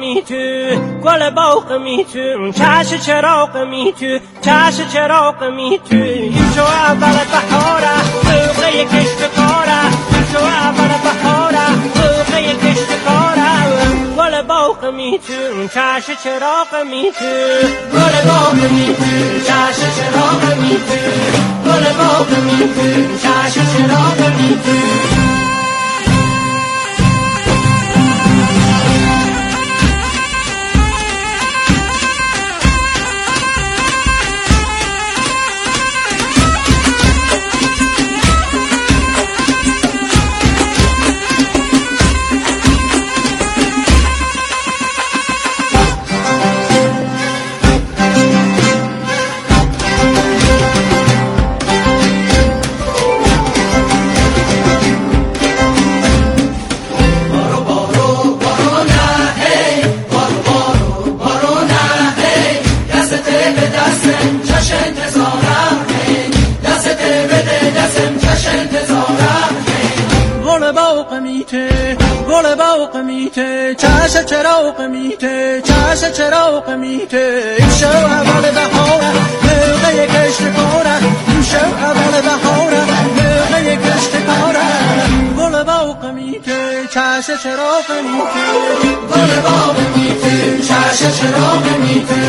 می تو گل باغ می تو چش چراغ می تو چش چراغ می تو این شو اول بهاره موقع کشت کاره این شو اول بهاره موقع کشت کاره گل باغ می تو چش چراغ می تو گل باغ می تو چش چراغ می تو گل باغ می تو چش چراغ می تو گل باغ میته چش چراغ میته چش چراغ میته این شو اول بهاره موقع کشت کاره این شو اول بهاره موقع کشت کاره گل باغ میته چش چراغ میته گل باغ میته چش چراغ میته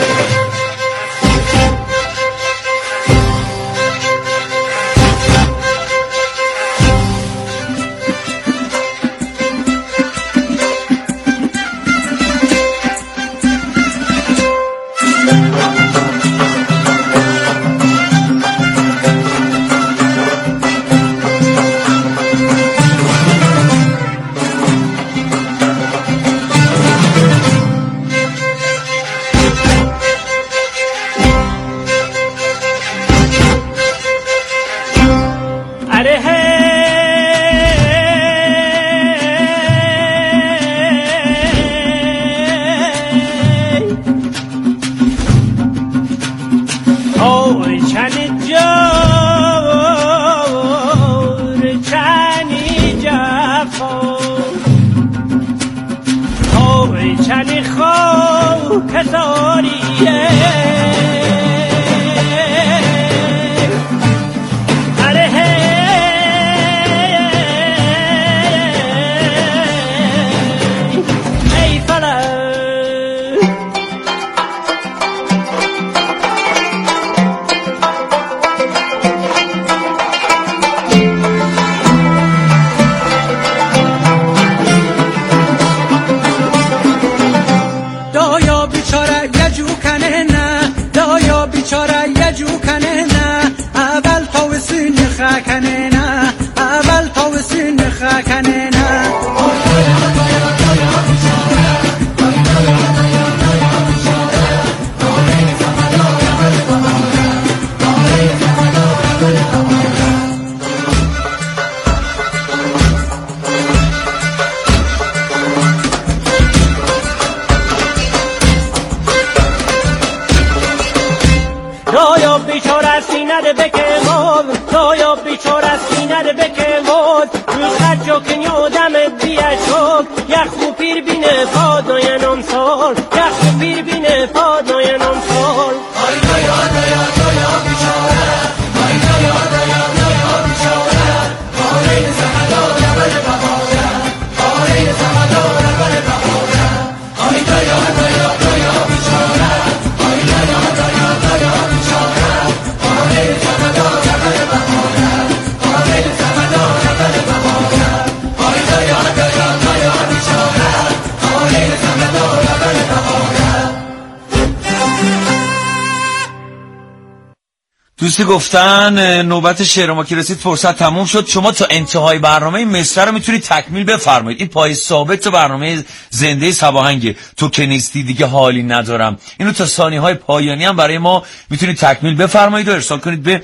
دوستی گفتن نوبت شعر ما که رسید فرصت تموم شد. شما تا انتهای برنامه این مصرع رو میتونید تکمیل بفرمایید. این پای ثابت برنامه زنده صباهنگه. تو که نیستی دیگه حالی ندارم. اینو تا ثانیه‌های پایانی هم برای ما میتونید تکمیل بفرمایید و ارسال کنید به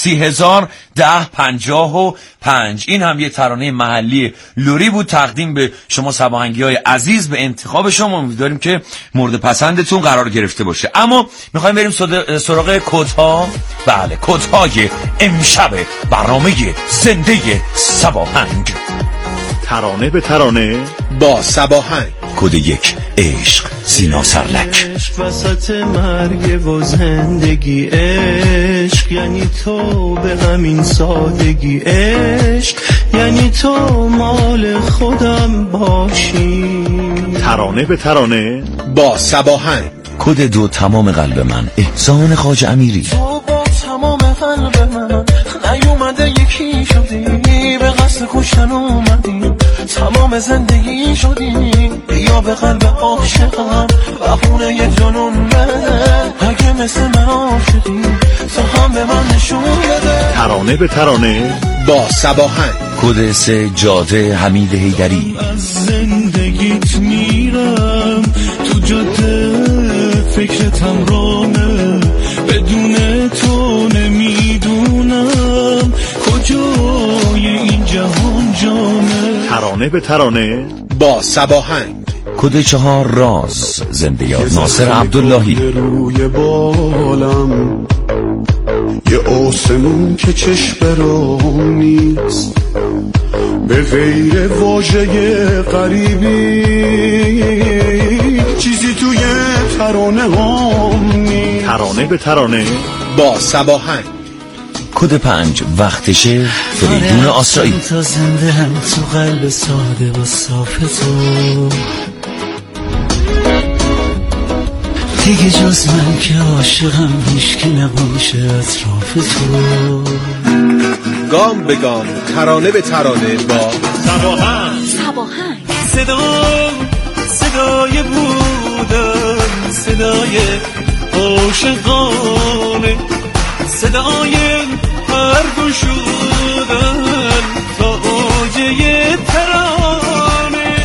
301055. این هم یه ترانه محلی لوری بود تقدیم به شما صباهنگی‌های عزیز به انتخاب شما. امیدواریم که مورد پسندتون قرار گرفته باشه. اما میخوایم بریم سراغ کدها. بله، کدهای امشب برنامه زنده صباهنگ. ترانه به ترانه با صباهنگ. کد 1 عشق سینا سرلک. عشق وسط مرگ و زندگی، عشق یعنی تو به همین سادگی، عشق یعنی تو مال خودم باشی. ترانه به ترانه با صباهنگ. کد 2 تمام قلب من احسان خواجه امیری. تو با تمام قلب من نیومده یکی شدی، به قصد کشتن اومدی، تمام زندگی شدی، بیا به قلب عاشقم بخونه یه جنون بده، اگه مثل من عاشقی تو هم به من نشون بده. ترانه به ترانه با صباهنگ. کد 3 جاده حمید حیدری. از زندگیت میرم تو جاده، فکرتم رامه، بدون تو نمیدونم کجای این جهان جامه. ترانه به ترانه با صباهنگ. کد 4 راز زنده یاد ناصر عبداللهی. روی بالم یه آسمون که چشم رو نیست، به غیر واژه غریبی چیزی توی ترانه هم نیست. ترانه به ترانه با صباهنگ. کد 5 وقتشه فریدون آسرایی. تا زنده هم تو قلب ساده و صاف تو، دیگه جز من که عاشقم هیچکی نباشه اطراف تو. گام به گام ترانه به ترانه با صباهنگ. صدای بودن، صدای عاشقانه، صدای هر گشودن تا اوجه ترانه.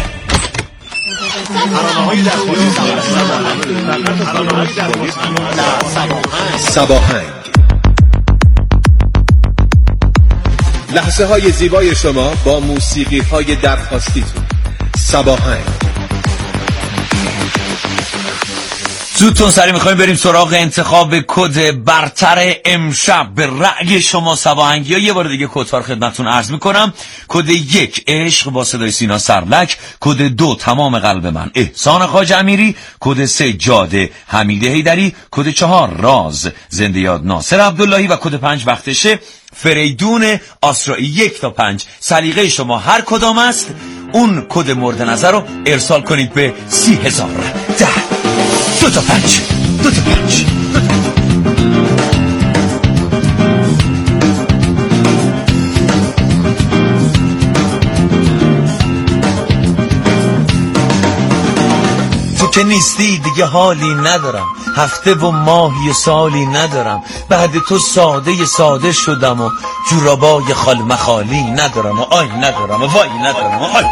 صباهنگ. لحظه های زیبای شما با موسیقی های درخواستیتون. صباهنگ. زودتون سری میخوایم بریم سراغ انتخاب کد برتر امشب. به رأی شما صباهنگی ها یه بار دیگه کدها خدمتون عرض میکنم. کد 1 عشق با صدای سینا سرلک. کد 2 تمام قلب من احسان خواجه امیری. کد 3 جاده حمید حیدری. کد 4 راز زنده یاد ناصر عبداللهی و کد 5 وقتشه فریدون آسرایی. 1 تا 5 سلیقه شما هر کدام است، اون کد مورد نظر رو ارسال کنید به 30,000. 2 تا 5 2 تا 5. تو که نیستی دیگه حالی ندارم، هفته و ماهی و سالی ندارم، بعد تو ساده شدم و جورابای خال مخالی ندارم و آی ندارم و وای ندارم و آی.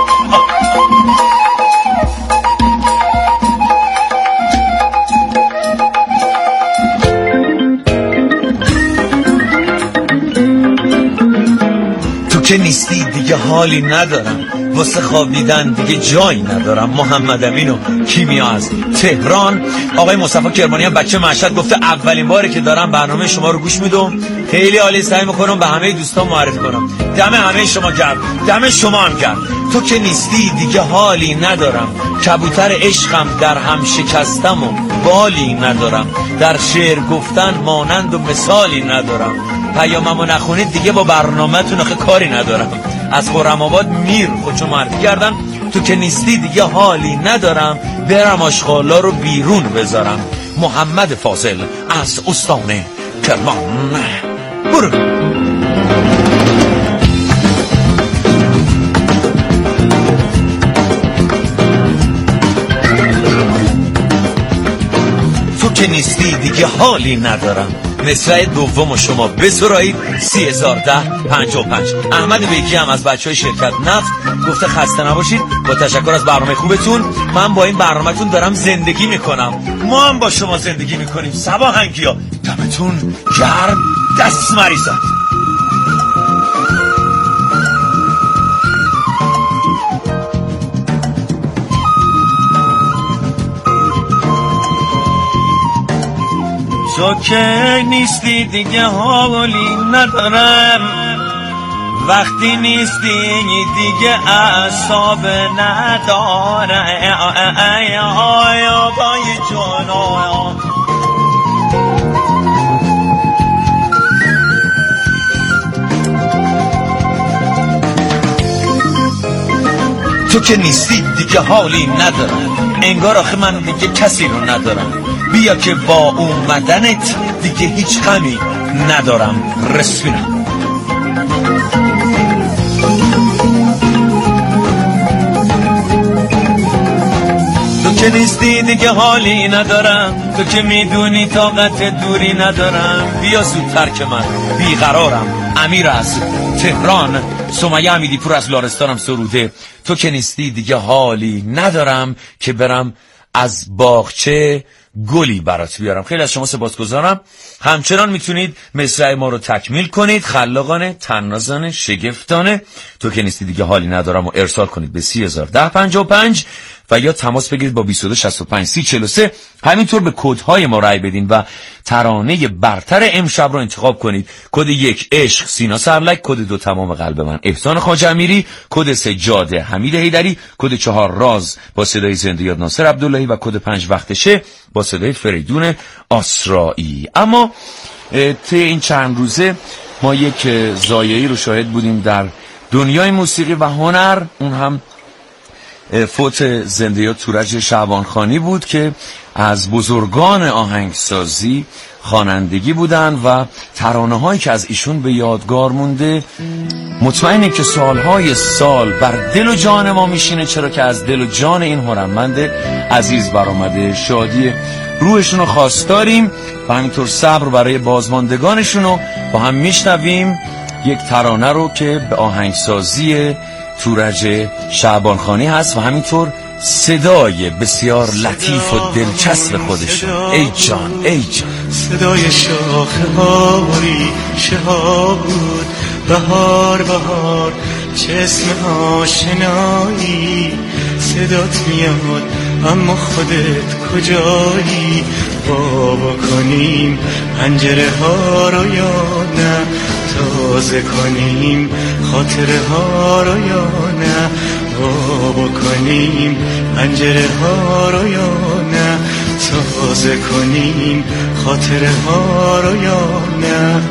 که نیستی دیگه حالی ندارم، واسه خوابیدن دیگه جایی ندارم. محمد امین و کیمیا از تهران. آقای مصطفی کرمانی هم بچه مشهد گفته اولین باره که دارم برنامه شما رو گوش میدم، خیلی عالی، سعی میکنم به همه دوستان معرفی کنم. دم همه شما گرم، دم شما هم گرم. تو که نیستی دیگه حالی ندارم، کبوتر عشقم در هم شکستم و بالی ندارم، در شعر گفتن مانند و مثالی ندارم، پیاممو نخونید دیگه با برنامه‌تون آخه کاری ندارم. از خرم آباد میر خودشو معرفی کردن. تو که نیستی دیگه حالی ندارم، برم آشغالا رو بیرون بذارم. محمد فاضل از استان کرمان. برو. تو که نیستی دیگه حالی ندارم، مصرع دوم شما بسرایید. 30,010-55. احمد بیکی هم از بچه های شرکت نفت گفته خسته نباشید، با تشکر از برنامه خوبتون، من با این برنامهتون دارم زندگی میکنم، ما هم با شما زندگی میکنیم. صباهنگی ها دمتون گرم، دست مریضات. تو که نیستی دیگه حالی ندارم، وقتی نیستی دیگه اعصاب نداره آیا بای جانا. تو که نیستی دیگه حالی ندارم، انگار آخه من دیگه کسی رو ندارم. بیا که با اومدنت دیگه هیچ غمی ندارم. رسیدم. تو که نیستی دیگه حالی ندارم، تو که میدونی طاقت دوری ندارم. بیا زودتر که من بیقرارم. امیر از تهران. سمیه امیدی پور از لارستانم سروده. تو که نیستی دیگه حالی ندارم که برم از باغچه گلی برات بیارم. خیلی از شما سپاسگزارم. همچنان میتونید مصرع ما رو تکمیل کنید. خلاقانه، طنازانه، شگفتانه تو که نیستی دیگه حالی ندارم و ارسال کنید به 301055 و یا تماس بگیرید با 22653043. همینطور به کدهای ما رای بدین و ترانه برتر امشب رو انتخاب کنید. کد 1 عشق سینا سرلک، کد 2 تمام قلب من احسان خواجه امیری، کد 3 جاده حمید حیدری، کد 4 راز با صدای زنده یاد ناصر عبداللهی و کد 5 وقتشه با صدای فریدون آسرایی. اما طی این چند روزه ما یک ضایعه‌ای رو شاهد بودیم در دنیای موسیقی و هنر. اون هم فوت زنده یاد تورج شعبانخانی بود که از بزرگان آهنگسازی خوانندگی بودن و ترانه‌هایی که از ایشون به یادگار مونده مطمئنه که سالهای سال بر دل و جان ما میشینه، چرا که از دل و جان این هنرمند عزیز برآمده. شادی روحشون رو خواستاریم و همینطور صبر برای بازماندگانشون رو با هم میشنویم. یک ترانه رو که به آهنگسازی تورج شعبانخانی هست و همینطور صدای بسیار لطیف و دلچسب خودشون. ای جان ای جان، صدای شاخه ها و ریشه ها بود. بهار بهار چه اسم آشنایی، صدات میاد اما خودت کجایی؟ بابا کنیم پنجره ها رو یا نه، تازه کنیم خاطره ها رو یا نه؟ بابا کنیم پنجره ها رو یا نه، تازه کنیم خاطره ها رو یا نه؟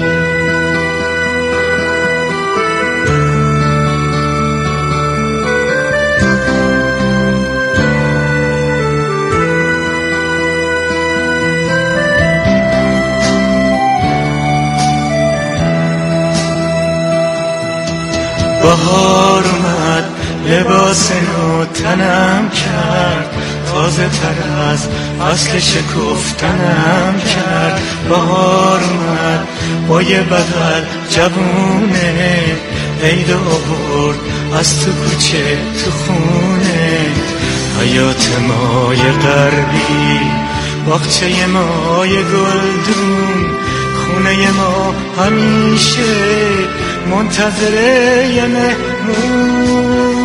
بهار اومد لباس نو تنم کرد، تازه تر از اصل شکفتنم کرد. بهار اومد با یه بدل جوونه، عید آورد از تو کوچه تو خونه. حیات مای غربی، باغچه مای گلدون، خونه ما همیشه منتظره یه مهمون.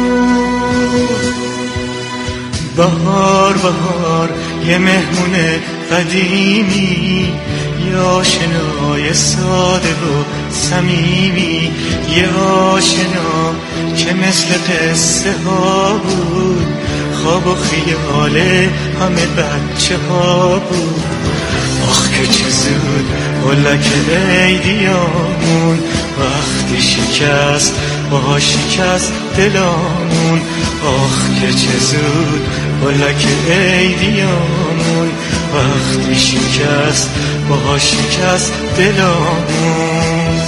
بهار بهار یه مهمون قدیمی، یه آشنای ساده و صمیمی، یه آشنا که مثل قصه ها بود، خواب و خیال همه بچه ها بود. آخ که چه زود بلک عیدیامون، وقتی شکست با شکست دلامون. آخ که چه زود بلک عیدیامون، وقتی شکست با شکست دلامون.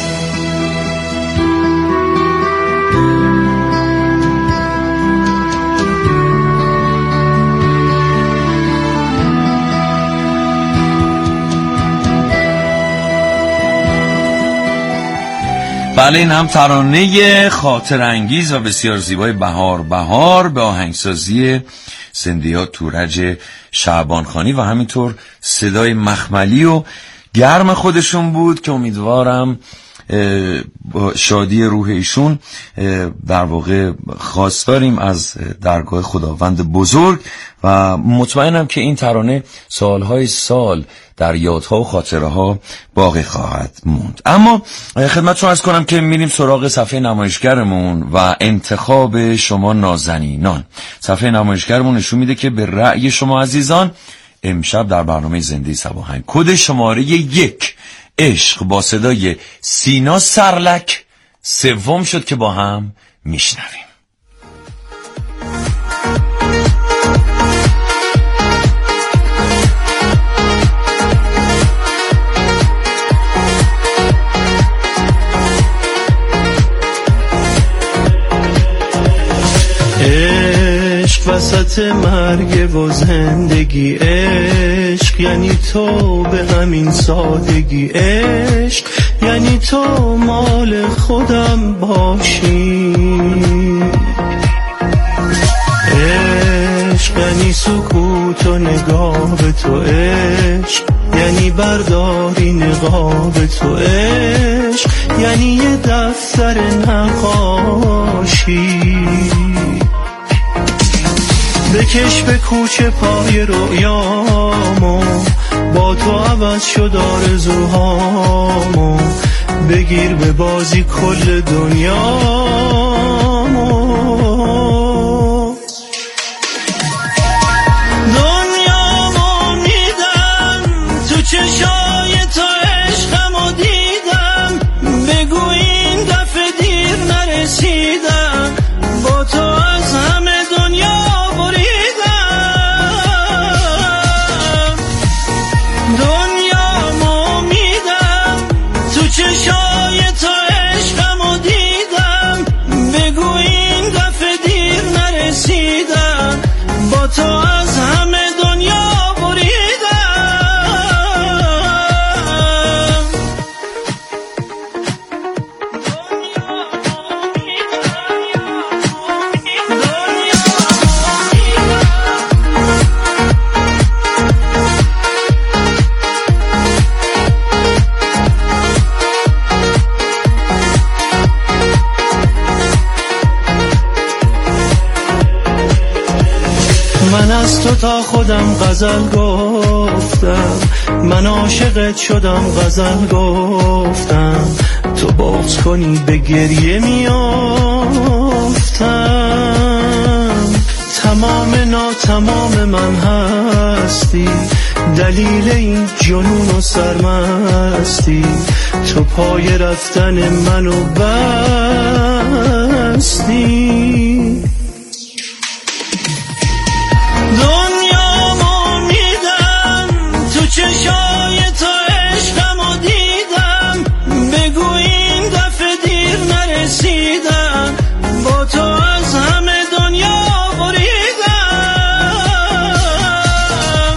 بله، این هم ترانه خاطر انگیز و بسیار زیبای بهار بهار به آهنگسازی زنده یاد تورج شعبانخانی و همینطور صدای مخملی و گرم خودشون بود که امیدوارم شادی روح ایشون در واقع خواستاریم از درگاه خداوند بزرگ و مطمئنم که این ترانه سالهای سال در یادها و خاطره ها باقی خواهد موند. اما خدمتتون عرض کنم که میریم سراغ صفحه نمایشگرمون و انتخاب شما نازنینان. صفحه نمایشگرمون نشون میده که به رأی شما عزیزان امشب در برنامه زنده صباهنگ کد شماره 1 عشق با صدای سینا سرلک سوم شد که با هم میشنویم. عشق وسط مرگ و زندگی، عشق یعنی تو به همین سادگی، عشق یعنی تو مال خودم باشی، عشق یعنی سکوت و نگاه به تو، عشق یعنی برداری نقاب تو، عشق یعنی یه دفتر نقاشی. بکش به کوچه پای رویامو، با تو عوض شد آرزوهامو، بگیر به بازی کل دنیامو. دنیامو میدم تو چشای تو، عشقمو دیدم، بگو این دفعه دیر نرسیدم، با تو از همه دنیا تو از همه دنیا بریدم. من از تو تا خودم غزل گفتم، من عاشقت شدم غزل گفتم، تو بغض کنی به گریه میافتم. تمام ناتمام من هستی، دلیل این جنون و سرمستی، تو پای رفتن منو بستی. دنیامو میدم تو چشای تو، عشقمو دیدم، بگو این دفعه دیر نرسیدم، با تو از همه دنیا بریدم.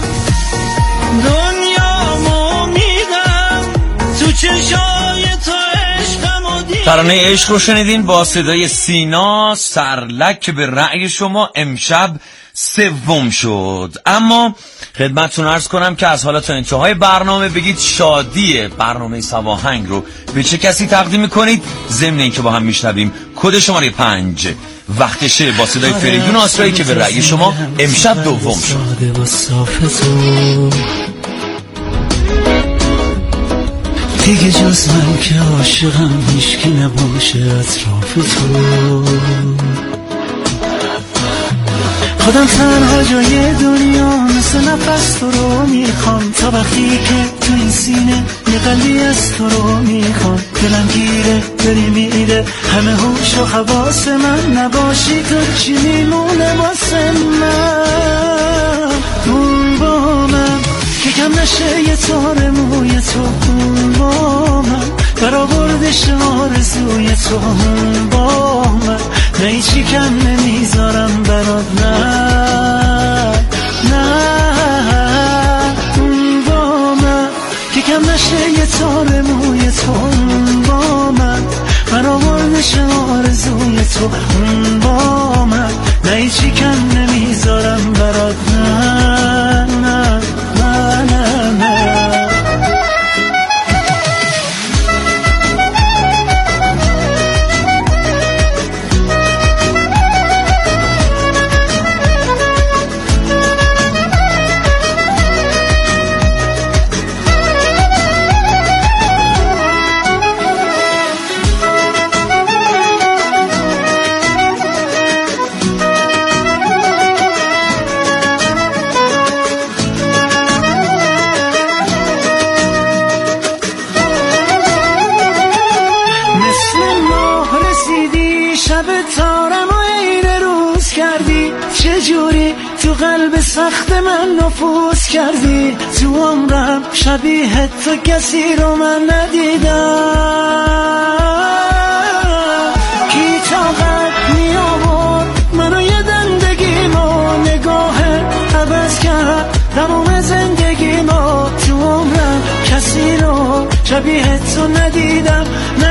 دنیامو میدم تو چشای تو، عشقمو دیدم. ترانه عشق رو شنیدین با صدای سینا سرلک که به رأی شما امشب سوم شد. اما خدمتتون عرض کنم که از حالا تا انتهای برنامه بگید شادی برنامه صباهنگ رو به چه کسی تقدیم میکنید. ضمن اینکه با هم میشنویم کد شماره 5 وقتشه با صدای فریدون آسرایی که به رأی شما امشب دوم شد. دیگه جز من که عاشقم هیچکی نباشه اطراف تو، خودم تنها جای دنیا مثل نفس تو رو میخوام، تا وقتی که تو این سینه یه قلبی از تو رو میخوام. دلم گیره داری میره همه هوش و حواس من، نباشی تو چی میمونه واسه من؟ اون با من که کم نشه یه تار موی تو، اون با من برآوردش آرزوی تو، اون با من نه هیچی کم نمیذارم برات، نه نه. اون با من که کم نشه یه تار موی تو، اون با من برآوردش آرزوی تو، اون با من نه هیچی کم نمیذارم برات، نه نه نه نه. شب تارم و عین روز کردی، چجوری تو قلب سخت من نفوذ کردی. تو عمرم شبیه تو کسی رو من ندیدم. کی طاقت می آورد منو یه دندگیمو، نگاه عوض کرد تمام زندگیمو. تو عمرم کسی رو شبیه تو ندیدم.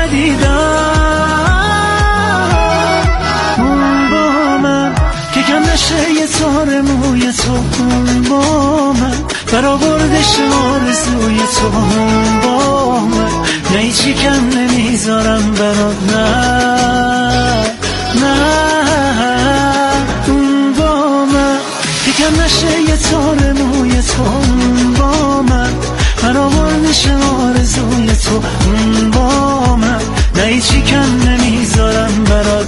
اون با من که کم نشه یه تار موی تو، اون با من برآوردش آرزوی تو، اون با من نه هیچی کم نمیذارم برات. نه اون با من که کم نشه یه تار موی تو، اون با من برآوردش آرزوی تو، اون با من نه هیچی کم نمیذارم برات.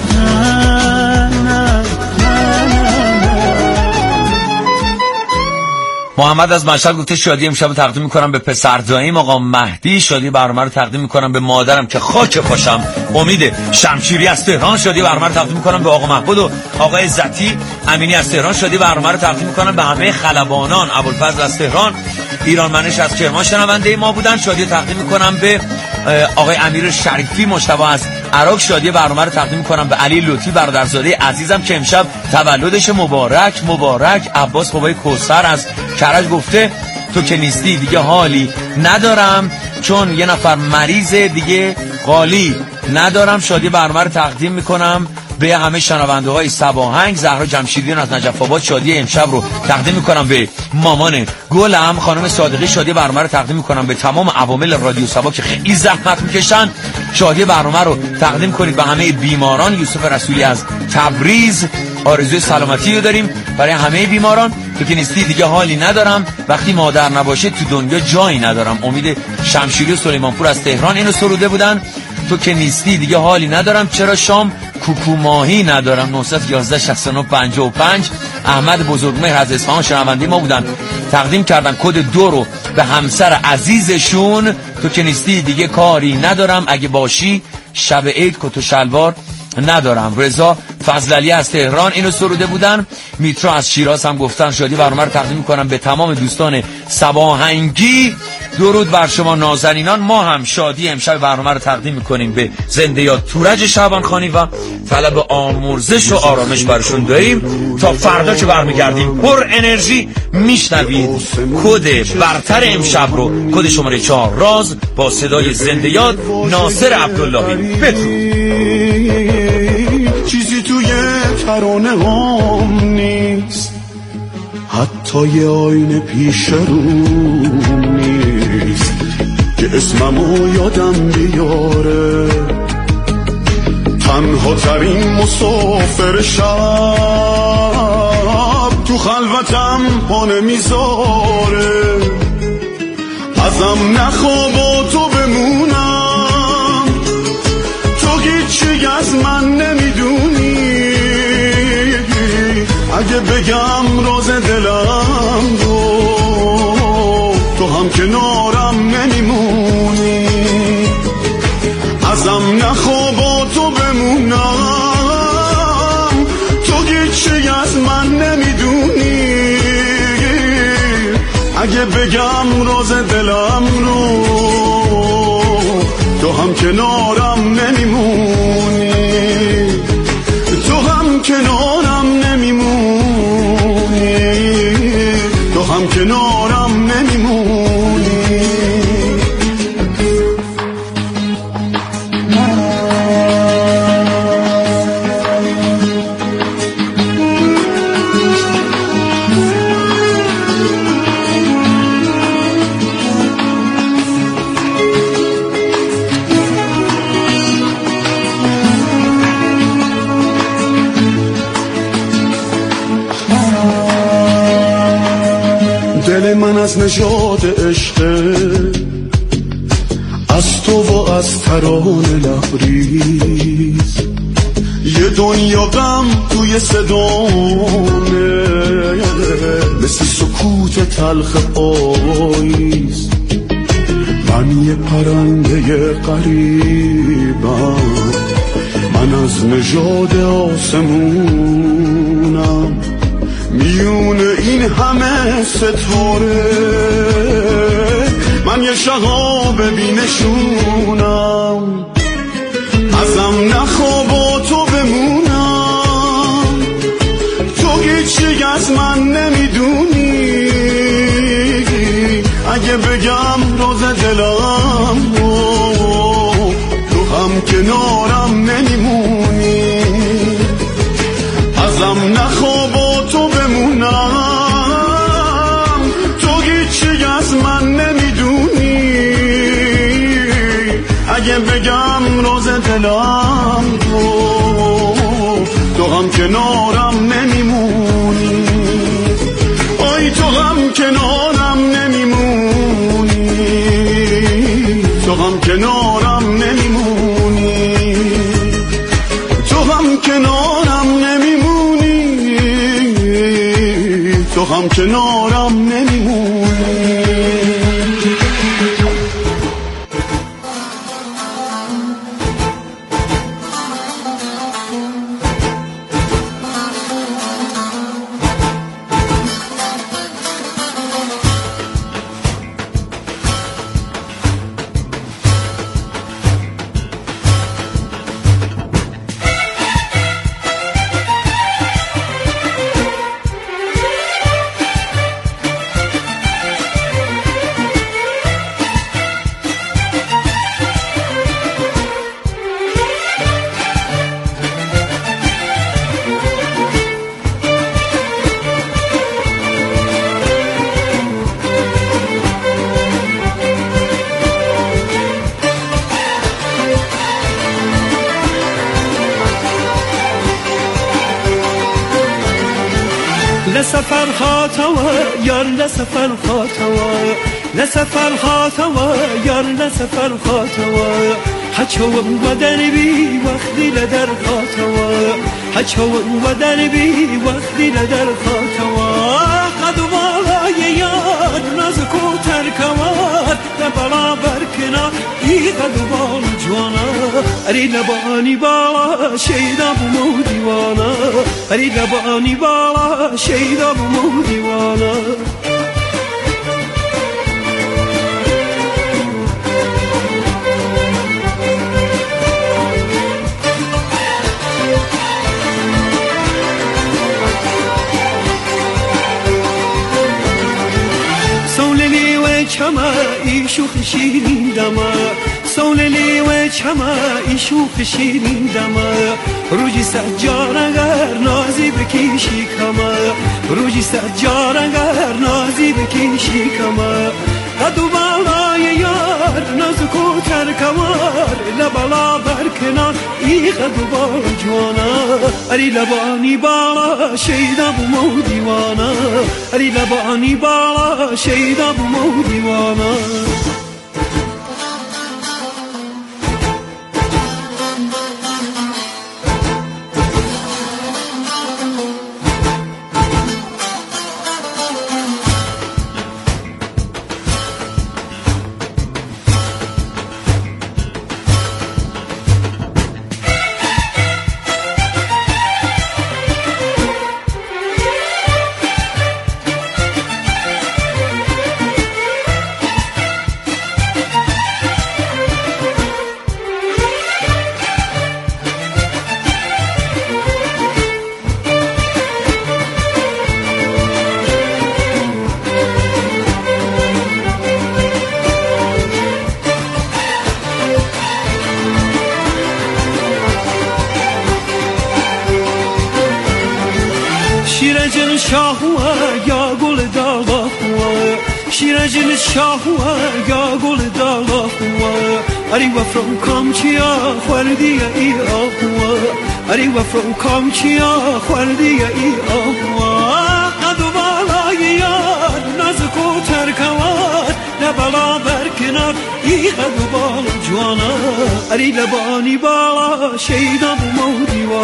محمد از مشهد گفته شادی امشب رو تقدیم میکنم به پسر داییم آقا مهدی. شادی برنامه رو تقدیم میکنم به مادرم که خاک پاشم امید شمشیری از تهران. شادی برنامه رو تقدیم میکنم به آقا محمود و آقا عزتی امینی از تهران. شادی برنامه رو تقدیم میکنم به همه خلبانان. ابوالفضل از تهران. ایران منش از کرمان شنونده ما بودن. شادی تقدیم میکنم به آقای امیر شریفی مجتبی از عراق. شادی برنامه رو تقدیم میکنم به علی لطفی برادرزاده عزیزم که امشب تولدش. مبارک. عباس بابای کوثر از کرج گفته تو که نیستی دیگه حالی ندارم، چون یه نفر مریض دیگه قالی ندارم. شادی برنامه رو تقدیم میکنم به همه شنونده های سباهنگ. زهرا جمشیدیان از نجف آباد. شادی امشب رو تقدیم میکنم به مامان گلم خانم صادقی. شادی برنامه رو تقدیم میکنم به تمام عوامل رادیو سبا که خیلی زحمت میکشن. شادی برنامه رو تقدیم کنید به همه بیماران. یوسف رسولی از تبریز آرزوی سلامتی رو داریم برای همه بیماران. تو که نیستی دیگه حالی ندارم، وقتی مادر نباشه تو دنیا جایی ندارم. امید شمشیری و سلیمانپور از تهران اینو سروده بودن. تو که نیستی دیگه حالی ندارم، چرا شام کوکو ماهی ندارم. 911 69 55. احمد بزرگمهر از اصفهان شنونده ما بودن، تقدیم کردن کد 2 رو به همسر عزیزشون. تو که نیستی دیگه کاری ندارم، اگه باشی شب عید کت و شلوار ندارم. رضا فضلالی از تهران اینو سروده بودن. میترا از شیراز هم گفتن شادی برنامه رو تقدیم میکنم به تمام دوستان سباهنگی. درود بر شما نازنینان. ما هم شادی امشب برنامه رو تقدیم میکنیم به زنده یاد تورج شعبان خانی و طلب آموزش و آرامش برشون داریم. تا فردا که برمیگردیم پر انرژی میشنوید کد برتر امشب رو، کد شماره 4 راز با صدای زنده یاد ناصر عبداللهی. چیزی توی ترانه هم نیست، حتی یه آینه پیش روم نیست که اسممو یادم بیاره. تنها ترین مسافر شب تو خلوتم پا نمیذاره. ازم نخوا با تو بمونم، تو هیچی از من نمیدونی. اگه بگم راز دلم رو، تو هم کنارم نمیمونی. ازم نخوا با تو بمونم، تو هیچی از من نمیدونی. اگه بگم راز دلم رو، تو هم کنارم نمیمونی. تو هم کنارم نمیمونی. تو هم کنارم نمیمونی. دل من از نژاد عشقه، از تو و از ترانه لبریز. یه دنیا غم توی صدامه، مثل سکوت تلخ پاییز. من یه پرنده غریبم، من من از نژاد آسمونم میون این همه ستاره، من یه شهاب بینشونم، ازم نخواب و تو بمونم، تو هیچی از من نمیدونی، اگه بگم روز دلم تو هم کنارم نمیمونی، ازم نخواب و تو بمونم، تو هیچی از من نمیدونی، اگه بگم روز دلم تو هم کنارم نمیمونی، آی تو هم کنارم نمیمونی، تو هم کنارم نمیمونی، تو هم کنارم نمیمونی، تو هم کنارم نمیمونی. لسفر خاطوه یار لسفر خاطوه لسفر خاطوه یار لسفر خاطوه حچوم ودن بی وقتی لدر خاطوه حچوم ودن بی وقتی لدر خاطوه قد بالای یار نزکو ترکوات نبلا برکنا ای قد بال جوانا اری لبانی بالا شیدا بمو دیوانا اری لبانی بالا شیدا بمو دیوانا سوللی و چما ایشو خشیرین دما سوللی و چما ایشو خشیرین دما روجی سجار اگر نازی بکیشی کما روجی سجار اگر نازی بکیشی کما قدو بالای یار نزکو ترکوار لبلا برکنار ای قدو بال جوانا اری لبانی بالا شیدا بمو دیوانا اری لبانی بالا شیدا بمو دیوانا شیرجن شاهوه یا گل داغوه شیرجن شاهوه یا گل داغوه اری وفرم کامچیا خوردی ای آهوه اری وفرم کامچیا خوردی ای آهوه قدو بالای یار نزکو ترکوات لبلا برکنار ای قدو بال جوانا اری لبانی بالا شیدا بمو دیوان